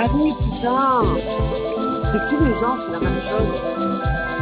Ah oui, putain! C'est tous les ans, c'est la même chose.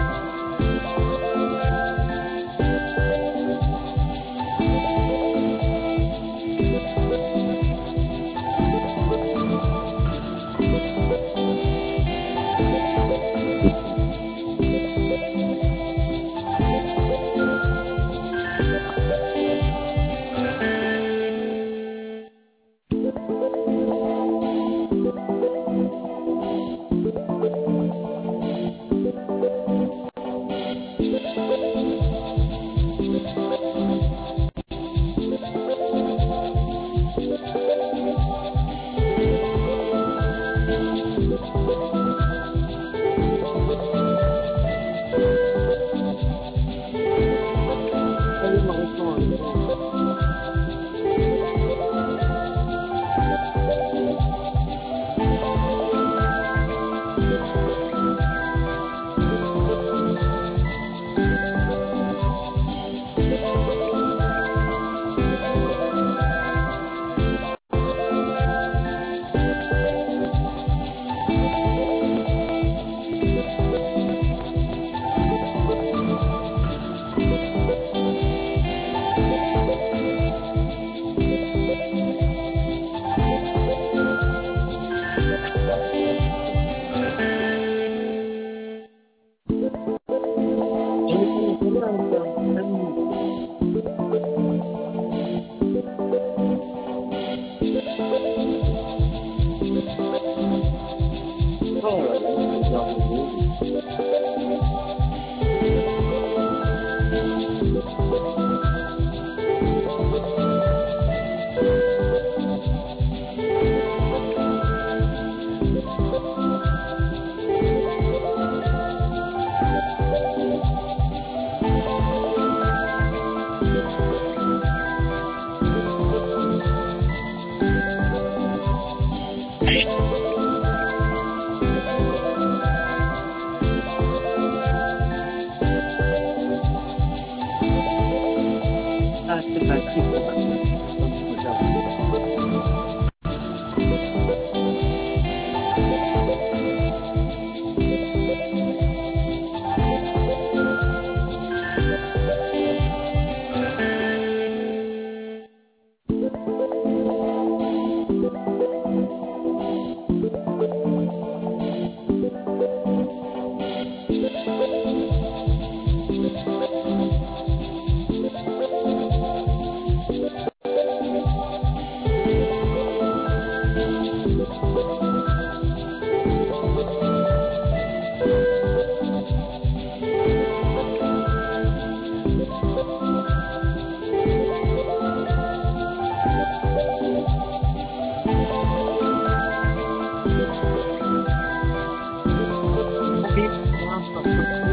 Salut, Maurice. Oh là là, c'est bien beau. Ah, c'est Patrick, on va regarder. Oui, pour l'instant,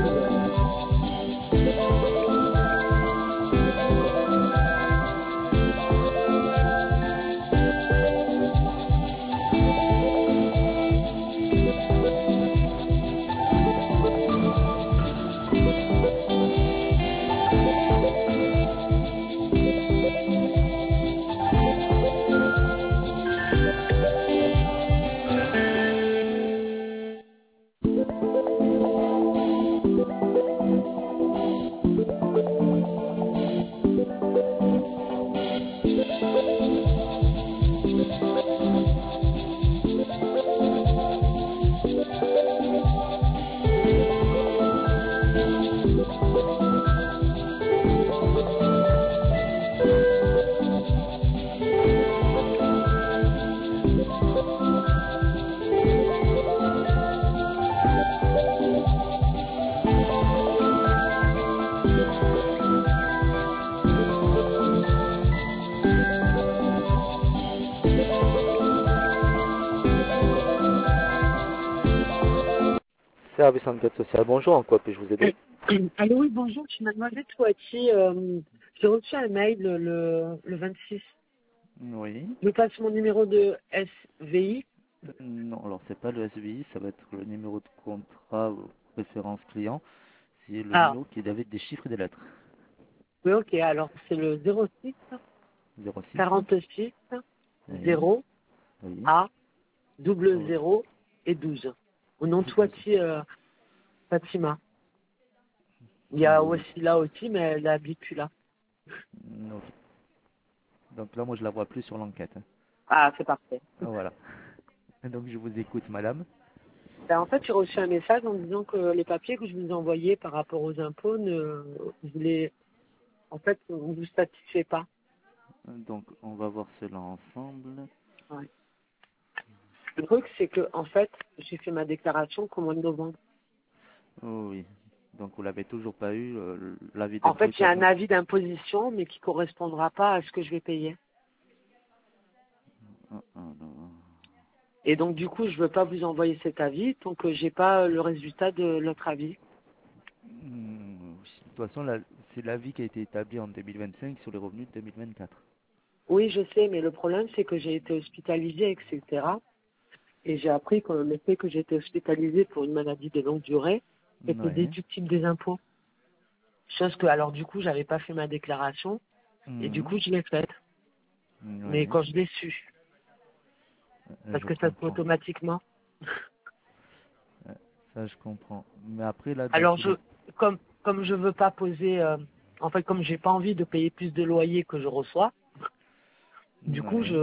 Service enquête sociale, bonjour, en quoi puis-je vous aider? Allô, oui, bonjour, je suis mademoiselle Touati. J'ai reçu un mail le 26. Oui. Je passe mon numéro de SVI. Non, alors c'est pas le SVI, ça va être le numéro de contrat ou référence client. C'est le Ah, numéro qui est avec des chiffres et des lettres. oui, ok, alors c'est le 06 06. 46 Oui. 0 Oui. A double 0 et 12. Au nom de Toiti Fatima. Il y a aussi là aussi, mais elle n'habite plus là. Ok. Donc là, moi, je la vois plus sur l'enquête. Ah, c'est parfait. Voilà. Donc je vous écoute, madame. Ben, en fait, j'ai reçu un message en disant que les papiers que je vous envoyais par rapport aux impôts en fait, ne vous satisfait pas. Donc on va voir cela ensemble. Ouais. Le truc, c'est que, en fait, j'ai fait ma déclaration qu'au mois de novembre. Oh oui. Donc vous l'avez toujours pas eu, l'avis En fait, d'impôt. il y a un avis d'imposition, mais qui correspondra pas à ce que je vais payer. Et donc, du coup, je veux pas vous envoyer cet avis tant que j'ai pas le résultat de l'autre avis. De toute façon, c'est l'avis qui a été établi en 2025 sur les revenus de 2024. Oui, je sais, mais le problème, c'est que j'ai été hospitalisée, etc. Et j'ai appris que le fait que j'ai été hospitalisée pour une maladie de longue durée était Ouais. déductible des impôts. Chose que, alors, du coup, j'avais pas fait ma déclaration, et du coup, je l'ai faite. Mais Ouais. quand je l'ai su, parce Je que ça se fait comprends. automatiquement. Ça, je comprends. Mais après, là, dans Alors, tous les... comme je veux pas poser, en fait, comme j'ai pas envie de payer plus de loyer que je reçois, du coup, Ouais.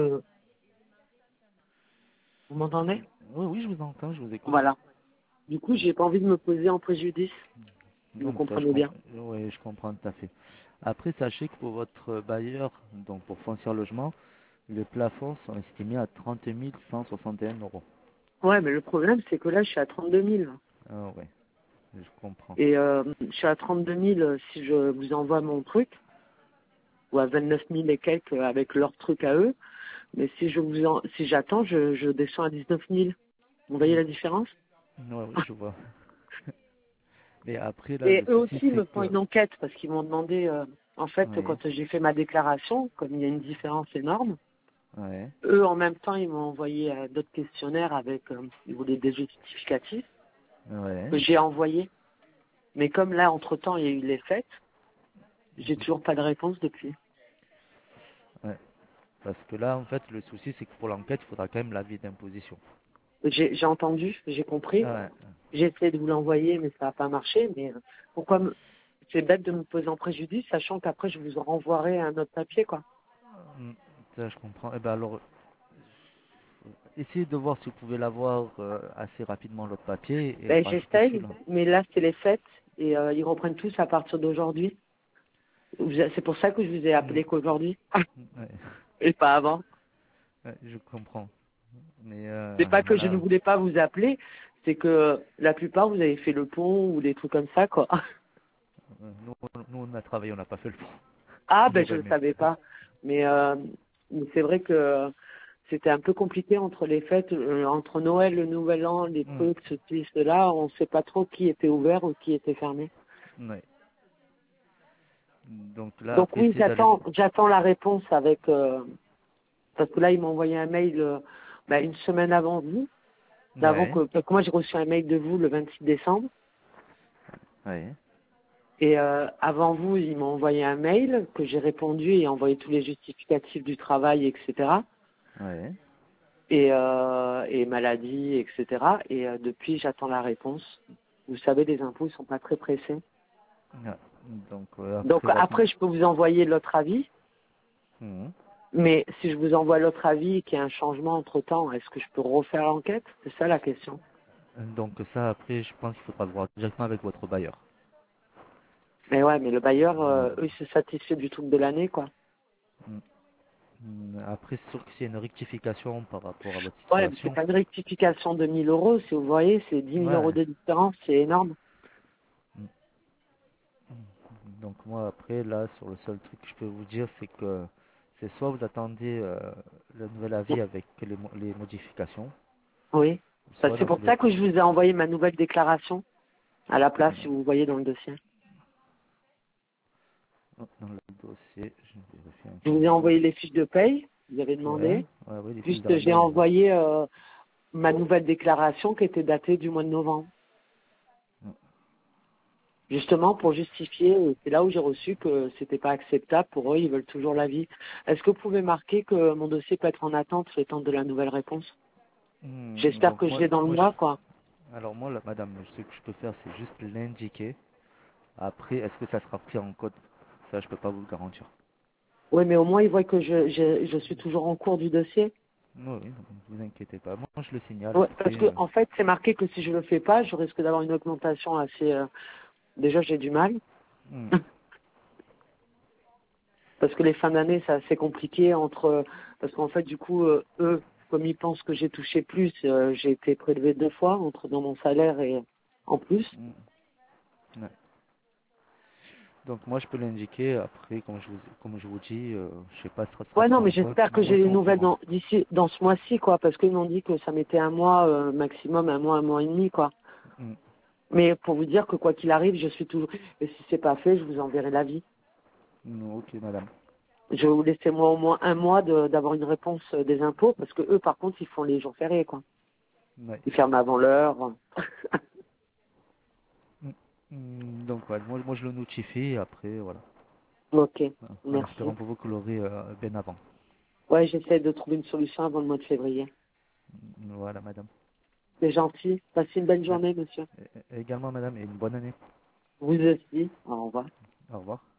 vous m'entendez? Oui, oui, je vous entends, je vous écoute. Voilà. Du coup, j'ai pas envie de me poser en préjudice. Vous Non, mais ça, comprenez bien. ouais, je comprends tout à fait. Après, sachez que pour votre bailleur, donc pour Foncière Logement, les plafonds sont estimés à 30 161 euros. Ouais, mais le problème, c'est que là, je suis à 32 000. Ah ouais, je comprends. Et je suis à 32 000 si je vous envoie mon truc, ou à 29 000 et quelques avec leur truc à eux. Mais si j'attends, je descends à 19 000. Vous voyez la différence? Ouais, oui, je vois. Mais après, là, Et le eux souci, aussi c'est me font que... une enquête parce qu'ils m'ont demandé, en fait, Ouais, quand j'ai fait ma déclaration, comme il y a une différence énorme, ouais, eux, en même temps, ils m'ont envoyé d'autres questionnaires avec, ils voulaient des justificatifs ouais, que j'ai envoyés. Mais comme là, entre-temps, il y a eu les fêtes, j'ai toujours pas de réponse depuis. ouais. Parce que là, en fait, le souci, c'est que pour l'enquête, il faudra quand même l'avis d'imposition. J'ai entendu, j'ai compris. Ouais. J'ai essayé de vous l'envoyer, mais ça n'a pas marché. Mais pourquoi c'est bête de me poser en préjudice, sachant qu'après, je vous renvoierai un autre papier, quoi. Hmm, ça, je comprends. Eh ben alors, essayez de voir si vous pouvez l'avoir assez rapidement, l'autre papier, et Ben, rajouter j'essaye, celui-là. mais là, c'est les fêtes et ils reprennent tous à partir d'aujourd'hui. C'est pour ça que je vous ai Hmm, appelé qu'aujourd'hui ouais, et pas avant. ouais, je comprends. Mais C'est pas que je ne là, voulais pas vous appeler, c'est que la plupart, vous avez fait le pont ou des trucs comme ça, quoi. nous, on a travaillé, on n'a pas fait le pont. Ah, On ben, je aurait ne le aimé. savais pas. Mais c'est vrai que c'était un peu compliqué entre les fêtes, entre Noël, le Nouvel An, les Hmm, trucs, ceci, cela. On ne sait pas trop qui était ouvert ou qui était fermé. ouais. Donc là, Donc après, oui, essayez d'aller... j'attends la réponse avec, parce que là, ils m'ont envoyé un mail une semaine avant vous, Ouais, parce que moi j'ai reçu un mail de vous le 26 décembre, ouais, et avant vous, ils m'ont envoyé un mail que j'ai répondu et envoyé tous les justificatifs du travail, etc. ouais. Et maladie, etc. Et depuis, j'attends la réponse. Vous savez, les impôts, ils sont pas très pressés. Ah, donc Donc après, là... après, je peux vous envoyer l'autre avis, Hmm. mais si je vous envoie l'autre avis et qu'il y a un changement entre-temps, est-ce que je peux refaire l'enquête? C'est ça la question. Donc ça, après, je pense qu'il faudra voir directement avec votre bailleur. Mais ouais, mais le bailleur, Ouais. eux, il se satisfait du truc de l'année, quoi. Hmm. Après, c'est sûr que s'il y a une rectification par rapport à votre Ouais, mais c'est situation, pas une rectification de 1 000 euros, si vous voyez, c'est 10 000 euros ouais. de différence, c'est énorme. Hmm. Donc moi, après, là, sur le seul truc que je peux vous dire, c'est que c'est soit vous attendez le nouvel avis avec les modifications, Oui. soit C'est dans pour tous les... ça que je vous ai envoyé ma nouvelle déclaration à la place, si vous voyez dans le dossier. Dans le dossier, je vérifie Je vous ai encore. envoyé les fiches de paye, vous avez Ouais, demandé. ouais, ouais, les fiches Juste, j'ai d'Ariane. envoyé ma nouvelle déclaration qui était datée du mois de novembre. Justement pour justifier, c'est là où j'ai reçu que c'était pas acceptable pour eux, ils veulent toujours l'avis. Est-ce que vous pouvez marquer que mon dossier peut être en attente le temps de la nouvelle réponse? J'espère Donc que je l'ai dans le mois, quoi. alors moi, madame, ce que je peux faire, c'est juste l'indiquer. Après, est-ce que ça sera pris en compte? Ça, je peux pas vous le garantir. Oui, mais au moins, ils voient que je suis toujours en cours du dossier. Oui, oui, ne vous inquiétez pas. Moi, je le signale. Ouais, parce Après, que en fait, c'est marqué que si je le fais pas, je risque d'avoir une augmentation assez. Déjà, j'ai du mal. hmm, Parce que les fins d'année, c'est assez compliqué entre. Parce qu'en fait, du coup, eux, comme ils pensent que j'ai touché plus, j'ai été prélevé 2 fois entre dans mon salaire et en plus. hmm, ouais. Donc moi, je peux l'indiquer. Après, comme je vous dis, je sais pas si ça sera Ouais, pris non, mais en compte. j'espère que Moi, j'ai je les suis au nouvelles courant. d'ici dans ce mois-ci, quoi, parce qu'ils m'ont dit que ça mettait un mois maximum, un mois et demi, quoi. Hmm, Mais pour vous dire que quoi qu'il arrive, je suis toujours. Et si c'est pas fait, je vous enverrai l'avis. ok, madame. Je vais vous laisser moi au moins un mois d'avoir une réponse des impôts, parce que eux, par contre, ils font les jours fériés, quoi. Ouais. Ils ferment avant l'heure. Hmm, donc, ouais, moi, je le notifie. Après, voilà. Ok, En merci. espérant pour vous que vous l'aurez bien avant. Ouais, j'essaie de trouver une solution avant le mois de février. Voilà, madame. C'est gentil. Passez une bonne Ouais. journée, monsieur. Également, madame, et une bonne année. Vous aussi. Au revoir. Au revoir.